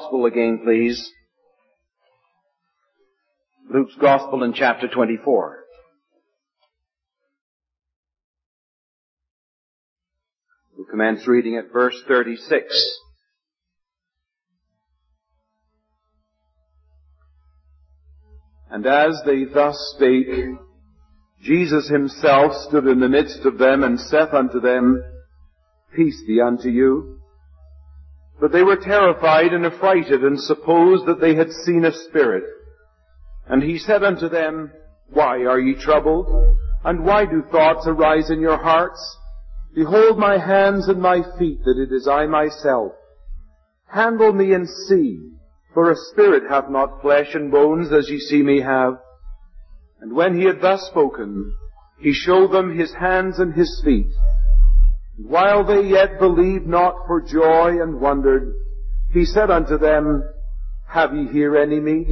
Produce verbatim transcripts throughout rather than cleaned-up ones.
Gospel again, please. Luke's Gospel in chapter twenty-four. We'll commence reading at verse thirty-six. And as they thus spake, Jesus himself stood in the midst of them, and saith unto them, Peace be unto you. But they were terrified and affrighted, and supposed that they had seen a spirit. And he said unto them, Why are ye troubled? And why do thoughts arise in your hearts? Behold my hands and my feet, that it is I myself. Handle me and see, for a spirit hath not flesh and bones, as ye see me have. And when he had thus spoken, he showed them his hands and his feet. And while they yet believed not for joy and wondered, he said unto them, Have ye here any meat?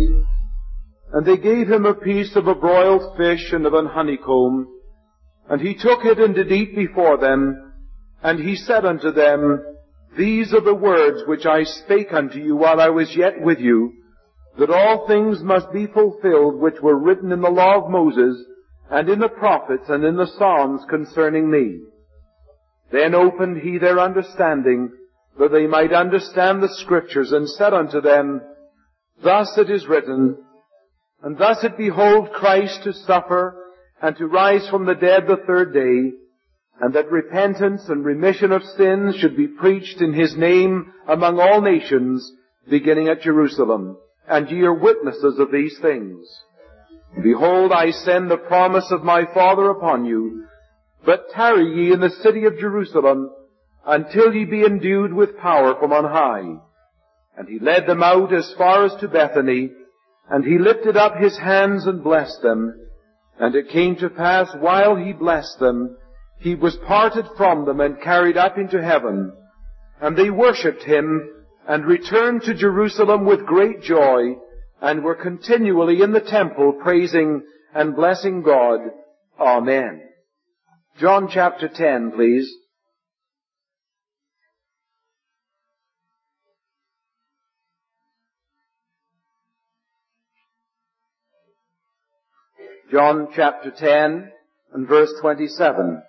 And they gave him a piece of a broiled fish and of an honeycomb. And he took it and did eat before them. And he said unto them, These are the words which I spake unto you while I was yet with you, that all things must be fulfilled which were written in the law of Moses, and in the prophets, and in the Psalms concerning me. Then opened he their understanding, that they might understand the Scriptures, and said unto them, Thus it is written, And thus it behoved Christ to suffer, and to rise from the dead the third day, and that repentance and remission of sins should be preached in his name among all nations, beginning at Jerusalem. And ye are witnesses of these things. Behold, I send the promise of my Father upon you, but tarry ye in the city of Jerusalem, until ye be endued with power from on high. And he led them out as far as to Bethany, and he lifted up his hands and blessed them. And it came to pass, while he blessed them, he was parted from them and carried up into heaven. And they worshipped him, and returned to Jerusalem with great joy, and were continually in the temple praising and blessing God. Amen. John chapter ten, please. John chapter ten and verse twenty-seven.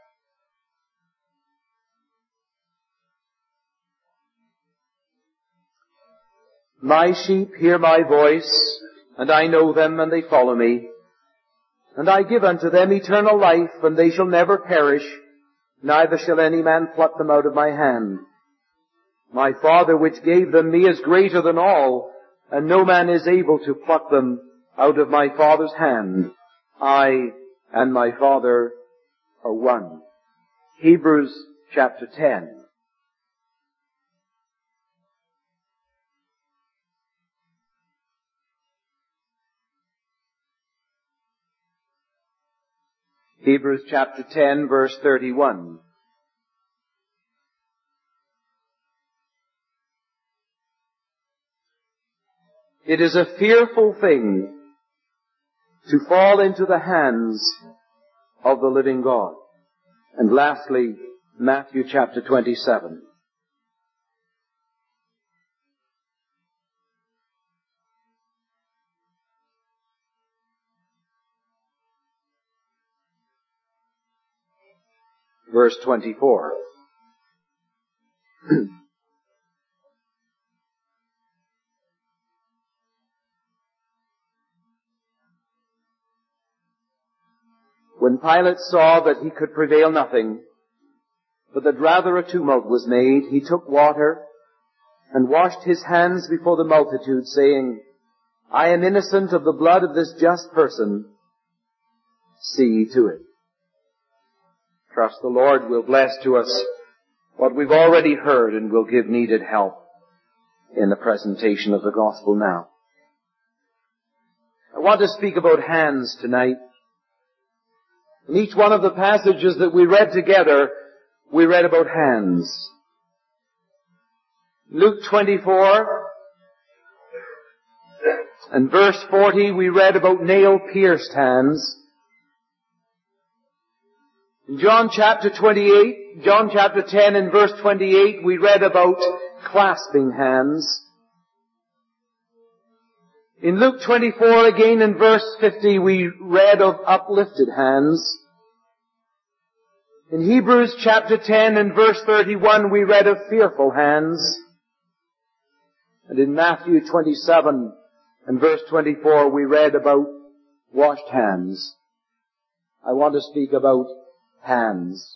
My sheep hear my voice, and I know them, and they follow me. And I give unto them eternal life, and they shall never perish, neither shall any man pluck them out of my hand. My Father which gave them me is greater than all, and no man is able to pluck them out of my Father's hand. I and my Father are one. Hebrews chapter ten. Hebrews chapter ten, verse thirty-one. It is a fearful thing to fall into the hands of the living God. And lastly, Matthew chapter twenty-seven. Verse twenty-four. When Pilate saw that he could prevail nothing, but that rather a tumult was made, he took water and washed his hands before the multitude, saying, I am innocent of the blood of this just person. See ye to it. Trust the Lord will bless to us what we've already heard, and will give needed help in the presentation of the gospel now. I want to speak about hands tonight. In each one of the passages that we read together, we read about hands. Luke twenty-four and verse forty, we read about nail-pierced hands. In John chapter twenty-eight, John chapter ten and verse twenty-eight, we read about clasping hands. In Luke twenty-four, again in verse fifty, we read of uplifted hands. In Hebrews chapter ten and verse thirty-one, we read of fearful hands. And in Matthew twenty-seven and verse twenty-four, we read about washed hands. I want to speak about hands.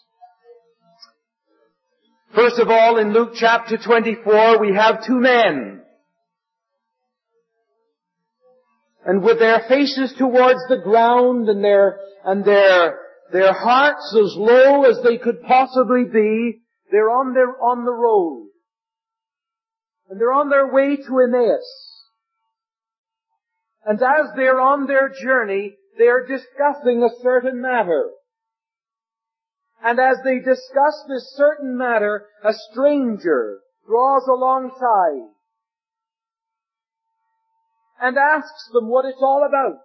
First of all, in Luke chapter twenty-four, we have two men. And with their faces towards the ground and their, and their, their hearts as low as they could possibly be, they're on their, on the road. And they're on their way to Emmaus. And as they're on their journey, they're discussing a certain matter. And as they discuss this certain matter, a stranger draws alongside and asks them what it's all about.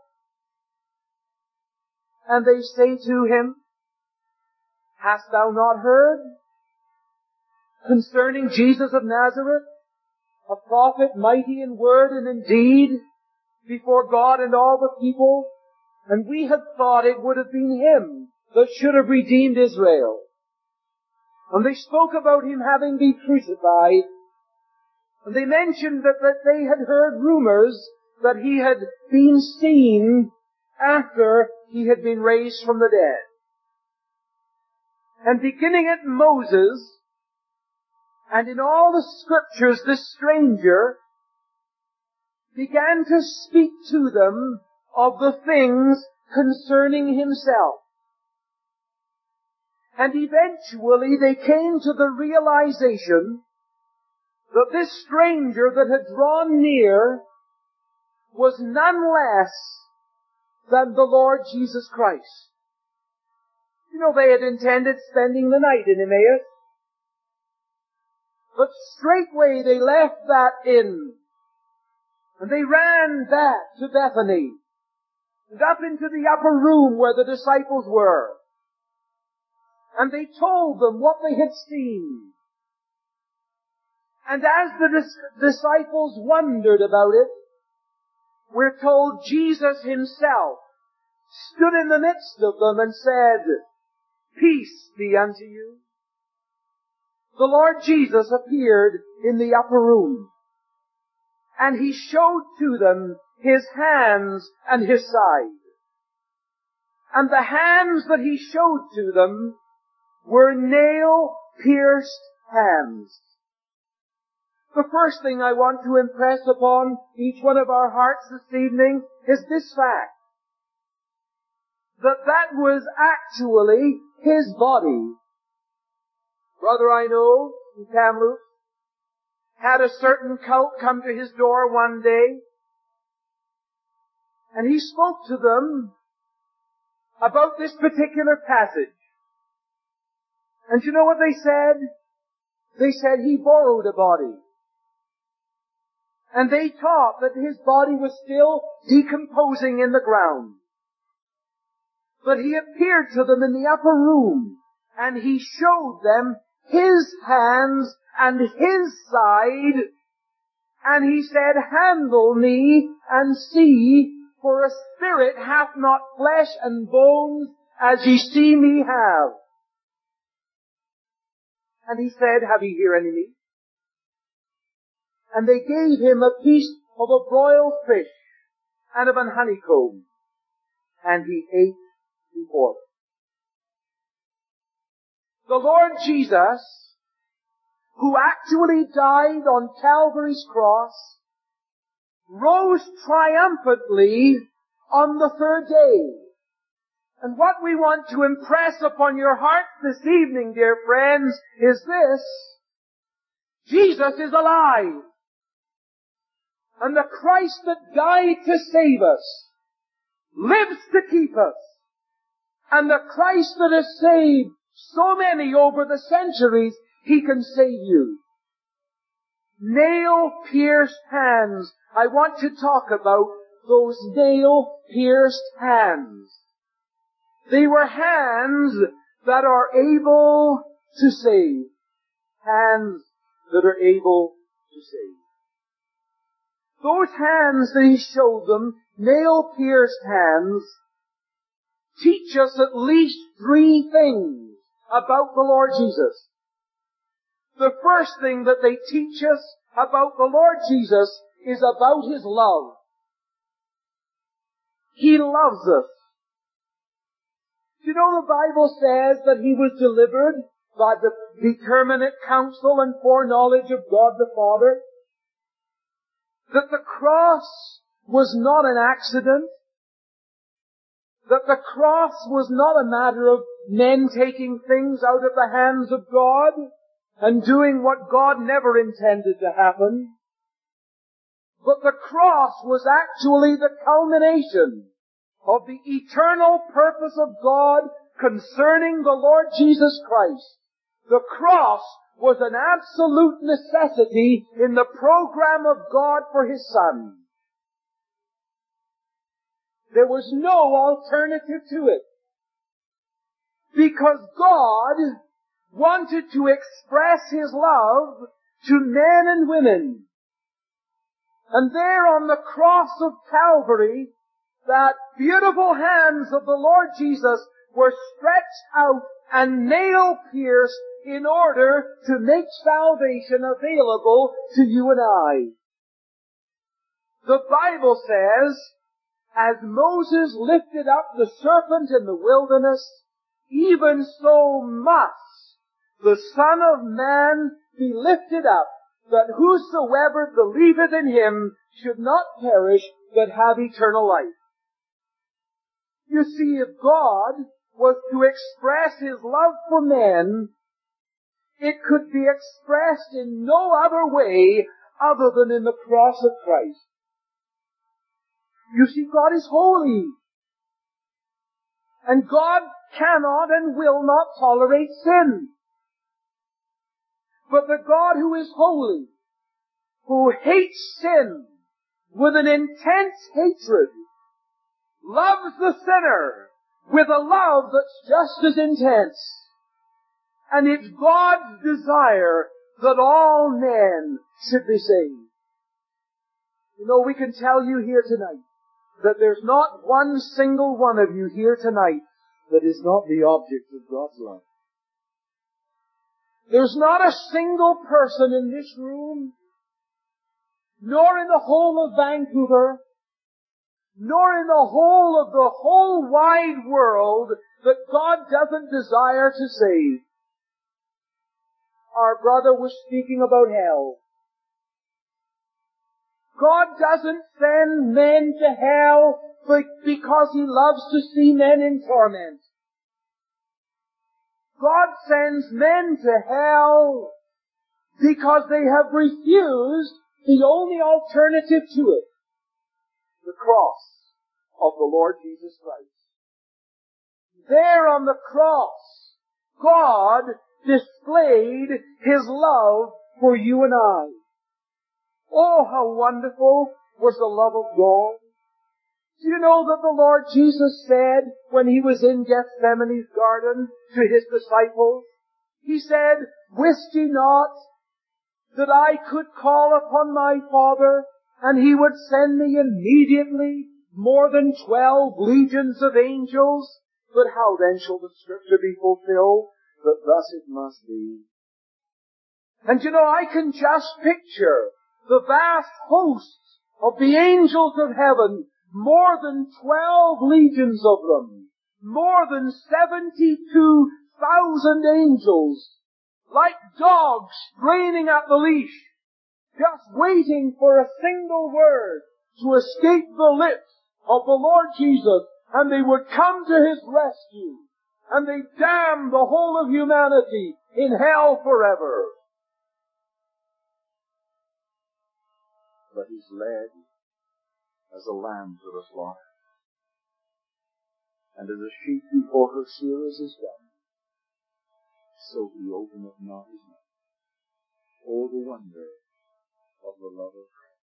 And they say to him, "Hast thou not heard concerning Jesus of Nazareth, a prophet mighty in word and in deed before God and all the people? And we had thought it would have been him that should have redeemed Israel." And they spoke about him having been crucified. And they mentioned that, that they had heard rumors that he had been seen after he had been raised from the dead. And beginning at Moses, and in all the scriptures, this stranger began to speak to them of the things concerning himself. And eventually they came to the realization that this stranger that had drawn near was none less than the Lord Jesus Christ. You know, they had intended spending the night in Emmaus. But straightway they left that inn, and they ran back to Bethany, and up into the upper room where the disciples were. And they told them what they had seen. And as the dis- disciples wondered about it, we're told Jesus himself stood in the midst of them and said, "Peace be unto you." The Lord Jesus appeared in the upper room, and he showed to them his hands and his side. And the hands that he showed to them were nail-pierced hands. The first thing I want to impress upon each one of our hearts this evening is this fact, that that was actually his body. Brother I know in Kamloops had a certain cult come to his door one day, and he spoke to them about this particular passage. And you know what they said? They said he borrowed a body. And they taught that his body was still decomposing in the ground. But he appeared to them in the upper room, and he showed them his hands and his side, and he said, "Handle me and see, for a spirit hath not flesh and bones as ye see me have." And he said, "Have ye here any meat?" And they gave him a piece of a broiled fish and of an honeycomb, and he ate before them. The Lord Jesus, who actually died on Calvary's cross, rose triumphantly on the third day. And what we want to impress upon your hearts this evening, dear friends, is this: Jesus is alive. And the Christ that died to save us lives to keep us. And the Christ that has saved so many over the centuries, he can save you. Nail-pierced hands. I want to talk about those nail-pierced hands. They were hands that are able to save. Hands that are able to save. Those hands that he showed them, nail-pierced hands, teach us at least three things about the Lord Jesus. The first thing that they teach us about the Lord Jesus is about His love. He loves us. Do you know the Bible says that He was delivered by the determinate counsel and foreknowledge of God the Father? That the cross was not an accident. That the cross was not a matter of men taking things out of the hands of God and doing what God never intended to happen. But the cross was actually the culmination of the eternal purpose of God concerning the Lord Jesus Christ. The cross was an absolute necessity in the program of God for His Son. There was no alternative to it. Because God wanted to express His love to men and women. And there on the cross of Calvary, that beautiful hands of the Lord Jesus were stretched out and nail-pierced in order to make salvation available to you and I. The Bible says, as Moses lifted up the serpent in the wilderness, even so must the Son of Man be lifted up, that whosoever believeth in Him should not perish, but have eternal life. You see, if God was to express His love for men, it could be expressed in no other way other than in the cross of Christ. You see, God is holy. And God cannot and will not tolerate sin. But the God who is holy, who hates sin with an intense hatred, loves the sinner with a love that's just as intense. And it's God's desire that all men should be saved. You know, we can tell you here tonight that there's not one single one of you here tonight that is not the object of God's love. There's not a single person in this room, nor in the whole of Vancouver, nor in the whole of the whole wide world that God doesn't desire to save. Our brother was speaking about hell. God doesn't send men to hell because He loves to see men in torment. God sends men to hell because they have refused the only alternative to it, the cross of the Lord Jesus Christ. There on the cross, God displayed His love for you and I. Oh, how wonderful was the love of God. Do you know that the Lord Jesus said when He was in Gethsemane's garden to His disciples, He said, "Wist ye not that I could call upon my Father, and He would send me immediately more than twelve legions of angels? But how then shall the Scripture be fulfilled? But thus it must be." And you know, I can just picture the vast hosts of the angels of heaven, more than twelve legions of them, more than seventy-two thousand angels, like dogs straining at the leash, just waiting for a single word to escape the lips of the Lord Jesus, and they would come to His rescue, and they damn the whole of humanity in hell forever. But He's led as a lamb to the slaughter, and as a sheep before her shearers is dumb, so He openeth not His mouth. Oh, the wonder of the love of Christ.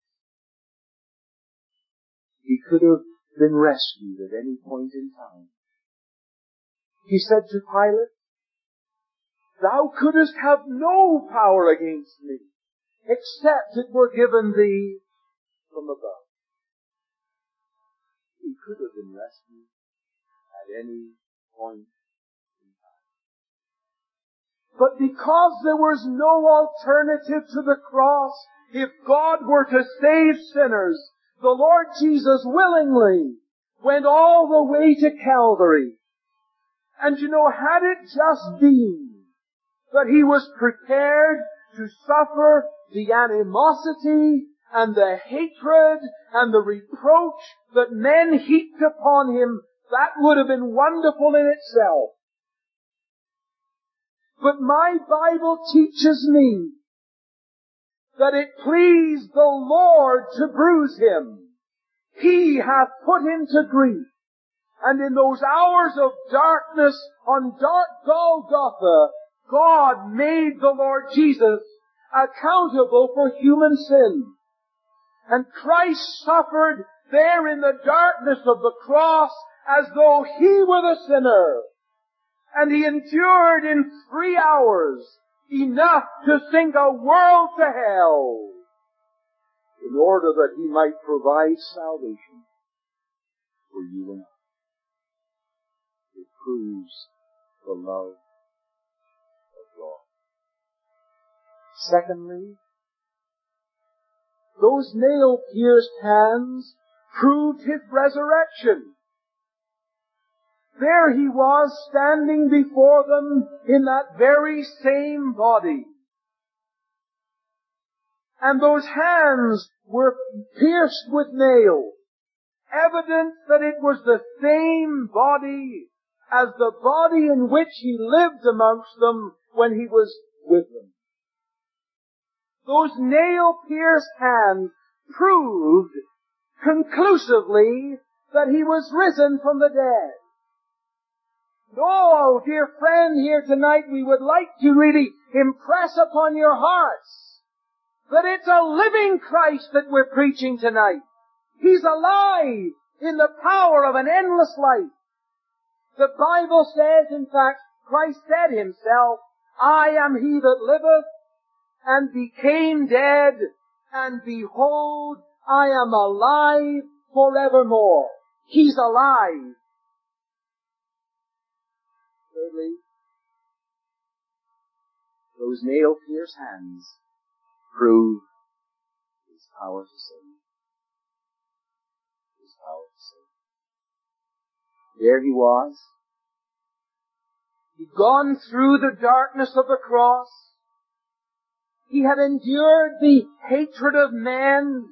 He could have been rescued at any point in time. He said to Pilate, "Thou couldst have no power against me, except it were given thee from above. He could have been rescued at any point in time. But because there was no alternative to the cross, if God were to save sinners, the Lord Jesus willingly went all the way to Calvary. And you know, had it just been that He was prepared to suffer the animosity and the hatred and the reproach that men heaped upon Him, that would have been wonderful in itself. But my Bible teaches me that it pleased the Lord to bruise Him. He hath put Him to grief. And in those hours of darkness on dark Golgotha, God made the Lord Jesus accountable for human sin. And Christ suffered there in the darkness of the cross as though He were the sinner. And He endured in three hours enough to sink a world to hell in order that He might provide salvation for you and I. It proves the love of God. Secondly, those nail-pierced hands proved His resurrection. There He was standing before them in that very same body. And those hands were pierced with nails, evidence that it was the same body as the body in which He lived amongst them when He was with them. Those nail-pierced hands proved conclusively that He was risen from the dead. Oh, dear friend, here tonight we would like to really impress upon your hearts that it's a living Christ that we're preaching tonight. He's alive in the power of an endless life. The Bible says, in fact, Christ said Himself, I am He that liveth and became dead, and behold, I am alive forevermore. He's alive. Thirdly, those nail-pierced hands prove His power to save. His power to save. There He was. He'd gone through the darkness of the cross. He had endured the hatred of men.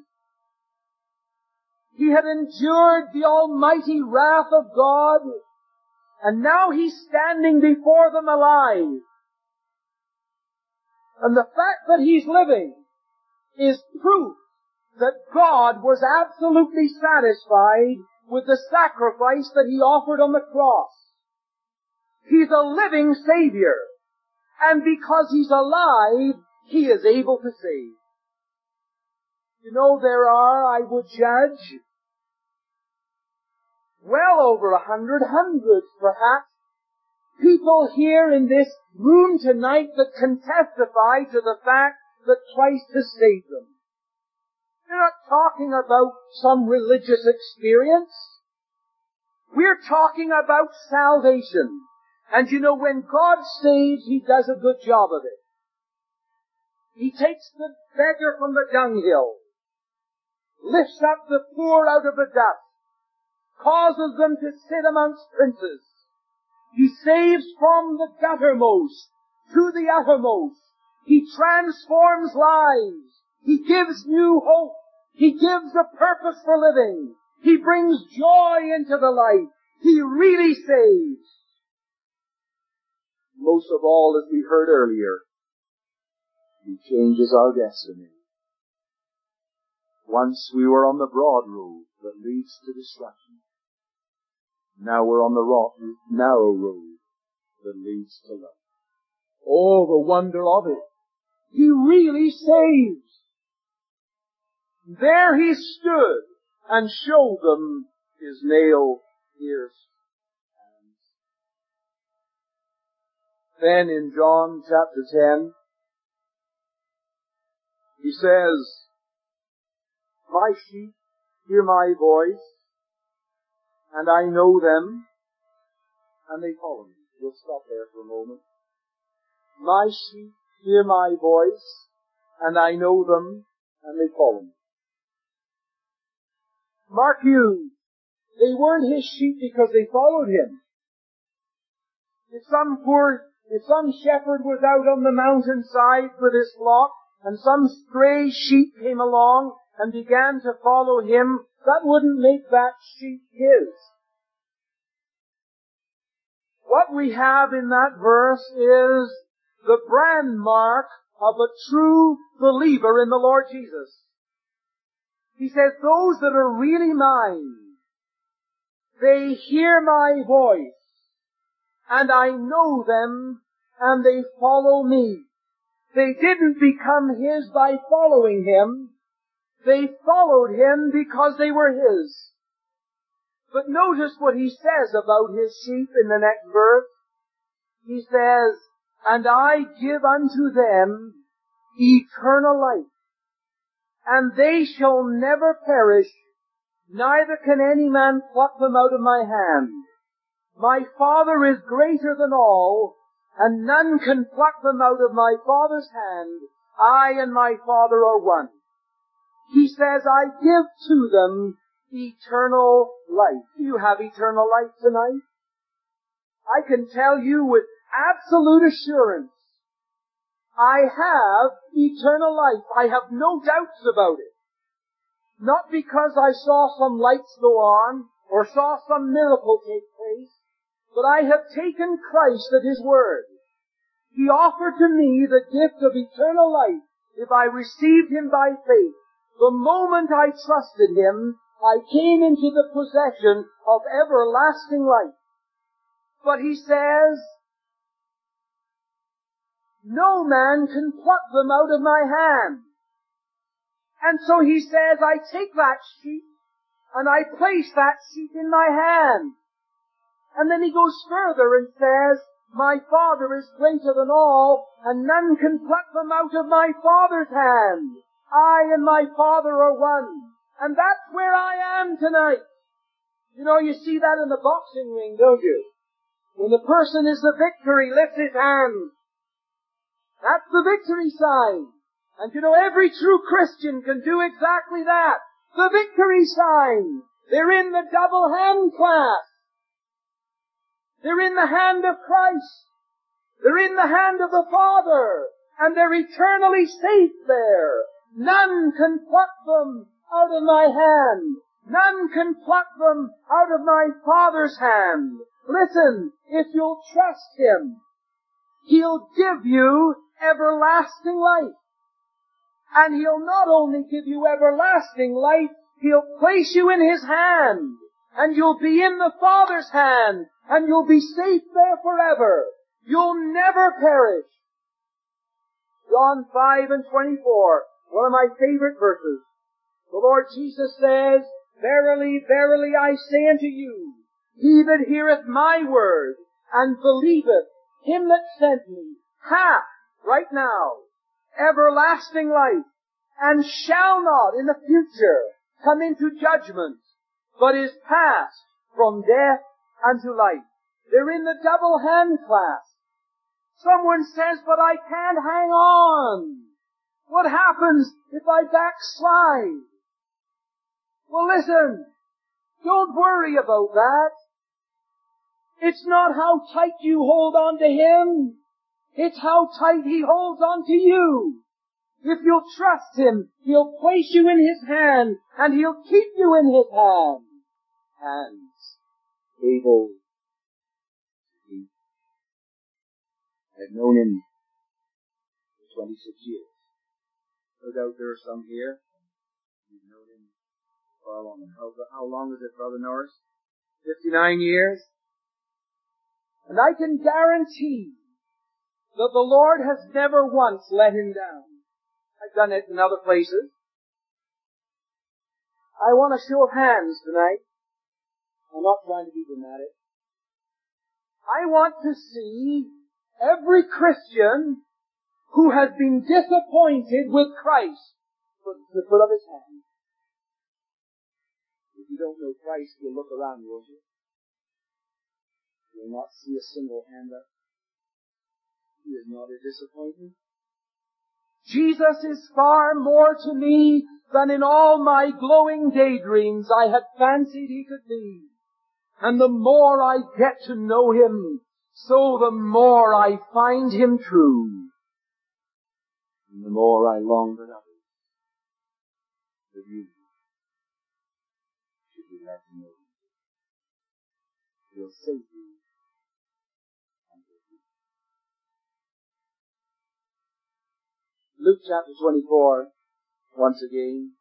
He had endured the almighty wrath of God. And now He's standing before them alive. And the fact that He's living is proof that God was absolutely satisfied with the sacrifice that He offered on the cross. He's a living Savior. And because He's alive, He is able to save. You know, there are, I would judge, well over a hundred, hundreds perhaps, people here in this room tonight that can testify to the fact that Christ has saved them. We're not talking about some religious experience. We're talking about salvation. And you know, when God saves, He does a good job of it. He takes the beggar from the dunghill, lifts up the poor out of the dust, causes them to sit amongst princes. He saves from the guttermost to the uttermost. He transforms lives. He gives new hope. He gives a purpose for living. He brings joy into the life. He really saves. Most of all, as we heard earlier, He changes our destiny. Once we were on the broad road that leads to destruction. Now we're on the rock, narrow road that leads to life. Oh, the wonder of it. He really saves. There He stood and showed them His nail-pierced hands. Then in John chapter ten, He says, My sheep hear my voice, and I know them, and they follow me. We'll stop there for a moment. My sheep hear my voice, and I know them, and they follow me. Mark you, they weren't his sheep because they followed him. If some poor, if some shepherd was out on the mountainside with his flock, and some stray sheep came along and began to follow him, that wouldn't make that sheep his. What we have in that verse is the brand mark of a true believer in the Lord Jesus. He says, those that are really mine, they hear my voice, and I know them, and they follow me. They didn't become his by following him. They followed him because they were his. But notice what he says about his sheep in the next verse. He says, and I give unto them eternal life, and they shall never perish, neither can any man pluck them out of my hand. My Father is greater than all, and none can pluck them out of my Father's hand. I and my Father are one. He says, I give to them eternal life. Do you have eternal life tonight? I can tell you with absolute assurance, I have eternal life. I have no doubts about it. Not because I saw some lights go on, or saw some miracle take place, but I have taken Christ at His word. He offered to me the gift of eternal life if I received Him by faith. The moment I trusted Him, I came into the possession of everlasting life. But He says, no man can pluck them out of my hand. And so He says, I take that sheep, and I place that sheep in my hand. And then He goes further and says, my Father is greater than all, and none can pluck them out of my Father's hand. I and my Father are one. And that's where I am tonight. You know, you see that in the boxing ring, don't you? When the person is the victor, he lifts his hand. That's the victory sign. And you know, every true Christian can do exactly that. The victory sign. They're in the double hand clasp. They're in the hand of Christ. They're in the hand of the Father. And they're eternally safe there. None can pluck them out of my hand. None can pluck them out of my Father's hand. Listen, if you'll trust Him, He'll give you everlasting life. And He'll not only give you everlasting life, He'll place you in His hand. And you'll be in the Father's hand. And you'll be safe there forever. You'll never perish. John five and twenty-four, one of my favorite verses. The Lord Jesus says, verily, verily, I say unto you, he that heareth my word, and believeth Him that sent me, hath, right now, everlasting life, and shall not in the future come into judgment, but is passed from death unto life. They're in the double hand clasp. Someone says, but I can't hang on. What happens if I backslide? Well, listen, don't worry about that. It's not how tight you hold on to Him. It's how tight He holds on to you. If you'll trust Him, He'll place you in His hand, and He'll keep you in His hand. Hands able to keep. I've known Him for twenty-six years. No doubt there are some here who've known Him far longer. How, how long is it, Brother Norris? fifty-nine years? And I can guarantee that the Lord has never once let Him down. I've done it in other places. I want a show of hands tonight. I'm not trying to be dramatic. I want to see every Christian who has been disappointed with Christ put the foot of his hand. you don't know Christ, you'll look around, won't you? You'll not see a single hand up. He is not a disappointment. Jesus is far more to me than in all my glowing daydreams I had fancied He could be. And the more I get to know Him, so the more I find Him true. And the more I long that others, that you, should be glad to know Him. He'll save you. Luke chapter twenty-four, once again.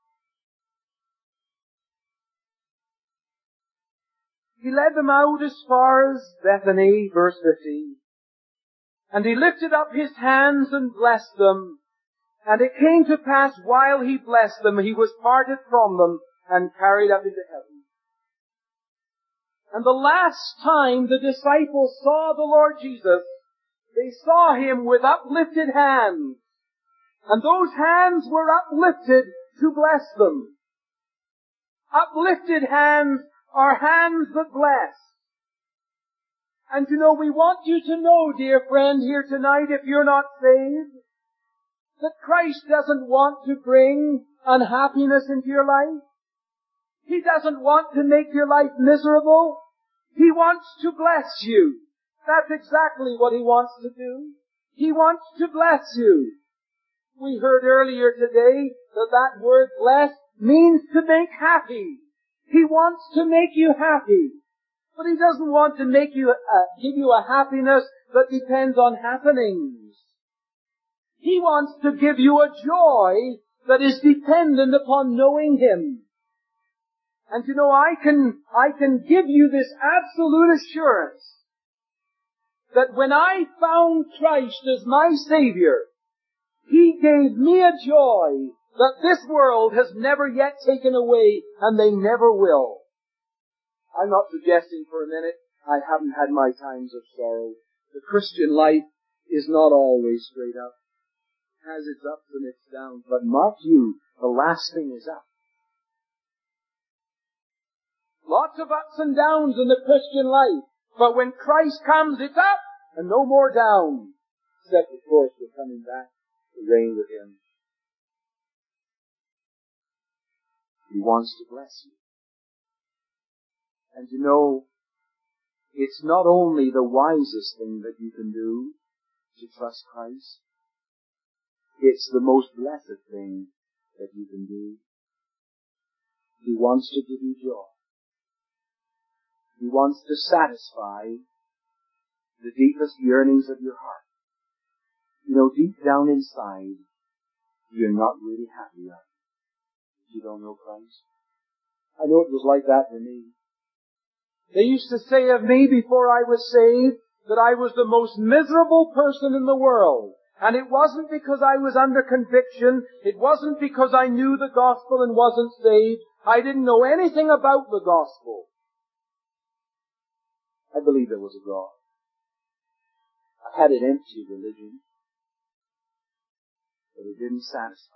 He led them out as far as Bethany, verse fifteen. And He lifted up His hands and blessed them. And it came to pass while He blessed them, He was parted from them and carried up into heaven. And the last time the disciples saw the Lord Jesus, they saw Him with uplifted hands. And those hands were uplifted to bless them. Uplifted hands are hands that bless. And you know, we want you to know, dear friend, here tonight, if you're not saved, that Christ doesn't want to bring unhappiness into your life. He doesn't want to make your life miserable. He wants to bless you. That's exactly what He wants to do. He wants to bless you. We heard earlier today that that word bless means to make happy. He wants to make you happy. But He doesn't want to make you, uh, give you a happiness that depends on happenings. He wants to give you a joy that is dependent upon knowing Him. And you know, I can, I can give you this absolute assurance that when I found Christ as my Savior, He gave me a joy that this world has never yet taken away, and they never will. I'm not suggesting for a minute I haven't had my times of sorrow. The Christian life is not always straight up. It has its ups and its downs, but mark you, the last thing is up. Lots of ups and downs in the Christian life, but when Christ comes, it's up and no more down. Except, of course, we're coming back to reign with Him. He wants to bless you. And you know, it's not only the wisest thing that you can do to trust Christ, it's the most blessed thing that you can do. He wants to give you joy. He wants to satisfy the deepest yearnings of your heart. You know, deep down inside, you're not really happy, are you? If you don't know Christ. I know it was like that for me. They used to say of me before I was saved that I was the most miserable person in the world. And it wasn't because I was under conviction. It wasn't because I knew the gospel and wasn't saved. I didn't know anything about the gospel. I believe there was a God. I had an empty religion, but it didn't satisfy.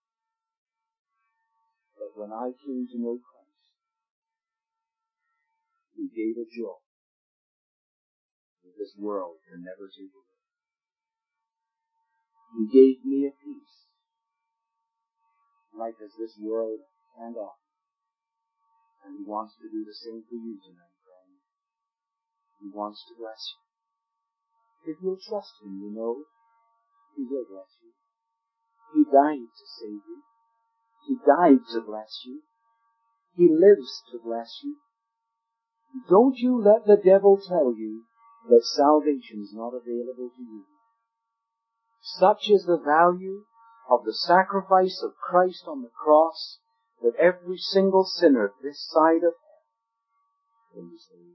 But when I came to know Christ, He gave a joy that this world can never take away. He gave me a peace like as this world can't offer. And He wants to do the same for you tonight, friend. He wants to bless you. If you'll trust Him, you know, He will bless you. He died to save you. He died to bless you. He lives to bless you. Don't you let the devil tell you that salvation is not available to you. Such is the value of the sacrifice of Christ on the cross that every single sinner this side of hell can be saved.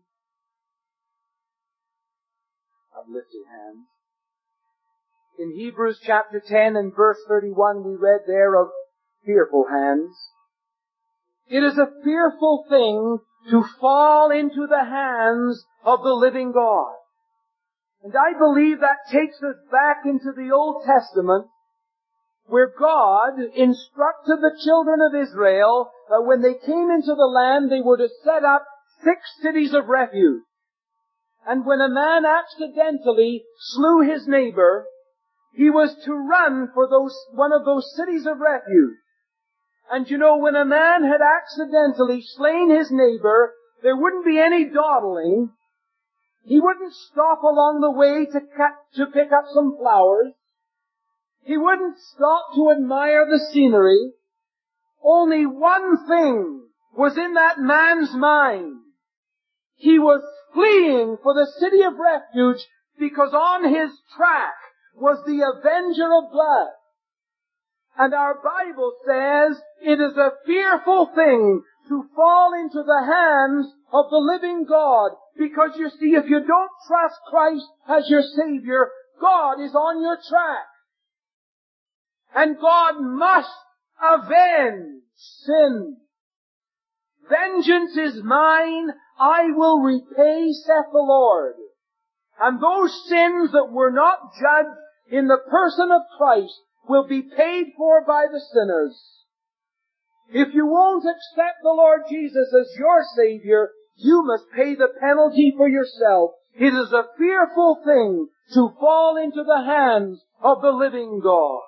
Uplifted hands. In Hebrews chapter ten and verse thirty-one we read there of fearful hands. It is a fearful thing to fall into the hands of the living God. And I believe that takes us back into the Old Testament where God instructed the children of Israel that when they came into the land, they were to set up six cities of refuge. And when a man accidentally slew his neighbor, he was to run for those, one of those cities of refuge. And you know, when a man had accidentally slain his neighbor, there wouldn't be any dawdling. He wouldn't stop along the way to cut, to pick up some flowers. He wouldn't stop to admire the scenery. Only one thing was in that man's mind. He was fleeing for the city of refuge because on his track was the avenger of blood. And our Bible says it is a fearful thing to fall into the hands of the living God. Because you see, if you don't trust Christ as your Savior, God is on your track. And God must avenge sin. Vengeance is mine, I will repay, saith the Lord. And those sins that were not judged in the person of Christ will be paid for by the sinners. If you won't accept the Lord Jesus as your Savior, you must pay the penalty for yourself. It is a fearful thing to fall into the hands of the living God.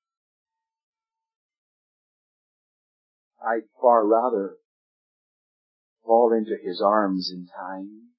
I'd far rather fall into His arms in time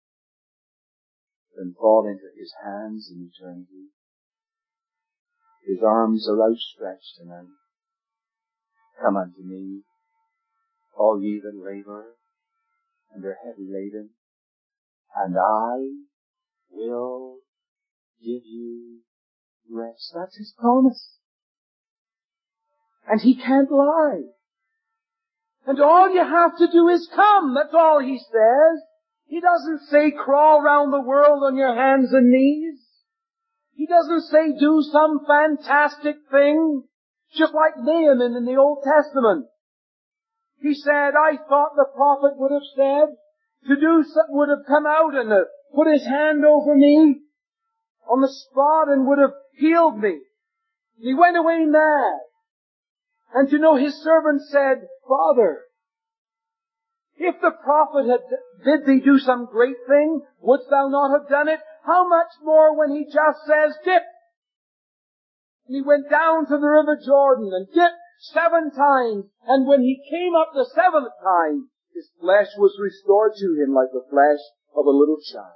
than fall into His hands in eternity. His arms are outstretched tonight. Come unto me, all ye that labor and are heavy laden, and I will give you rest. That's His promise. And He can't lie. And all you have to do is come. That's all He says. He doesn't say crawl round the world on your hands and knees. He doesn't say do some fantastic thing, just like Naaman in the Old Testament. He said, I thought the prophet would have said, to do something, would have come out and uh, put his hand over me on the spot and would have healed me. He went away mad. And you know, his servant said, Father, if the prophet had bid thee do some great thing, wouldst thou not have done it? How much more when he just says, dip? And he went down to the river Jordan and dipped seven times. And when he came up the seventh time, his flesh was restored to him like the flesh of a little child.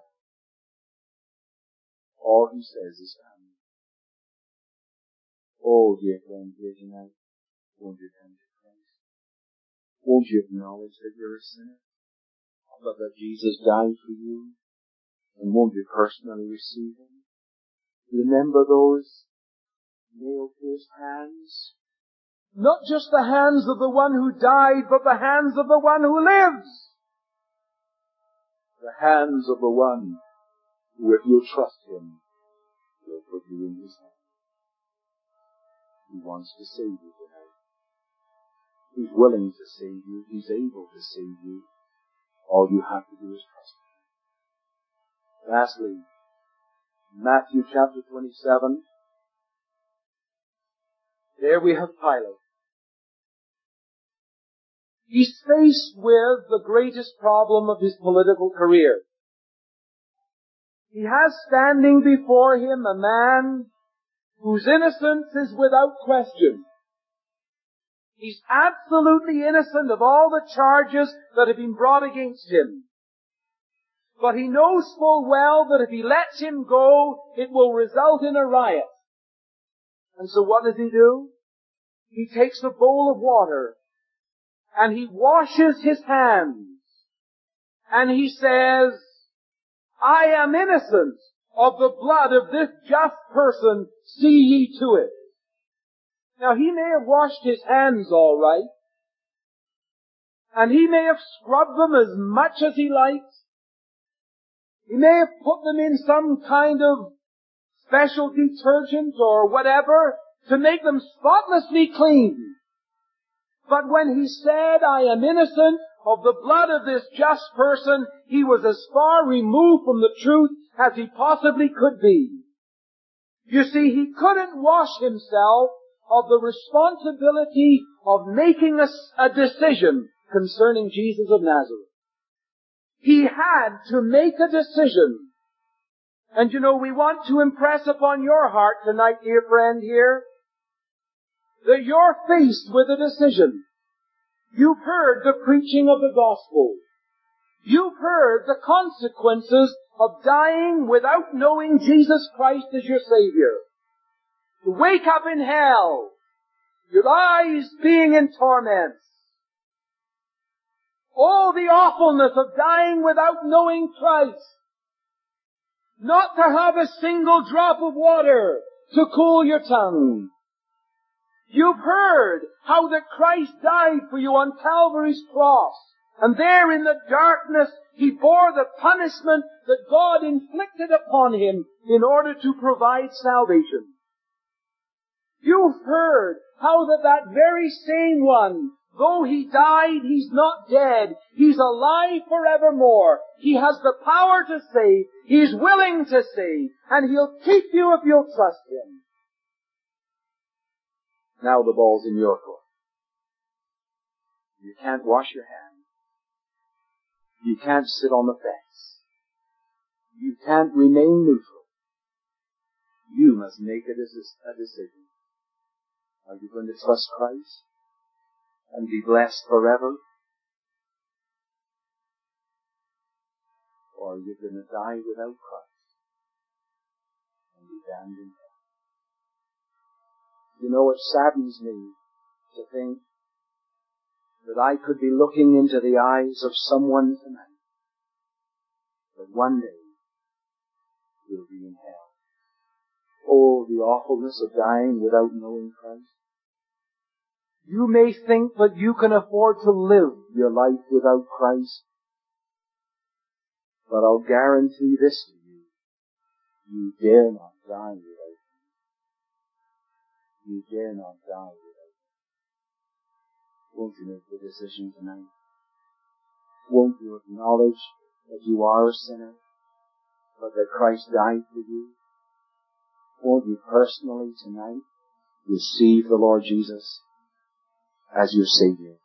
All he says is come. Oh, dear friend, here tonight, won't you come to Christ? Won't you acknowledge that you're a sinner? But that Jesus died for you? And won't you personally receive Him? Remember those nail-pierced hands? Not just the hands of the one who died, but the hands of the one who lives. The hands of the one who, if you'll trust Him, will put you in His hand. He wants to save you tonight. He's willing to save you. He's able to save you. All you have to do is trust Him. Lastly, Matthew chapter twenty-seven. There we have Pilate. He's faced with the greatest problem of his political career. He has standing before him a man whose innocence is without question. He's absolutely innocent of all the charges that have been brought against him. But he knows full well that if he lets him go, it will result in a riot. And so what does he do? He takes a bowl of water and he washes his hands. And he says, I am innocent of the blood of this just person, see ye to it. Now he may have washed his hands all right, and he may have scrubbed them as much as he liked. He may have put them in some kind of special detergent or whatever to make them spotlessly clean. But when he said, I am innocent of the blood of this just person, he was as far removed from the truth as he possibly could be. You see, he couldn't wash himself of the responsibility of making a, a decision concerning Jesus of Nazareth. He had to make a decision. And you know, we want to impress upon your heart tonight, dear friend, here, that you're faced with a decision. You've heard the preaching of the gospel. You've heard the consequences of dying without knowing Jesus Christ as your Savior. To wake up in hell, your eyes being in torments. Oh, the awfulness of dying without knowing Christ. Not to have a single drop of water to cool your tongue. You've heard how that Christ died for you on Calvary's cross. And there in the darkness, He bore the punishment that God inflicted upon Him in order to provide salvation. You've heard how that that very same one, though He died, He's not dead. He's alive forevermore. He has the power to save. He's willing to save. And He'll keep you if you'll trust Him. Now the ball's in your court. You can't wash your hands. You can't sit on the fence. You can't remain neutral. You must make a, a decision. Are you going to trust Christ and be blessed forever? Or are you going to die without Christ and be damned in hell? You know, it saddens me to think that I could be looking into the eyes of someone tonight, but one day we'll be in hell. Oh, the awfulness of dying without knowing Christ. You may think that you can afford to live your life without Christ, but I'll guarantee this to you. You dare not die without Him. You dare not die without Him. Won't you make the decision tonight? Won't you acknowledge that you are a sinner, but that Christ died for you? Won't you personally tonight receive the Lord Jesus as your Savior?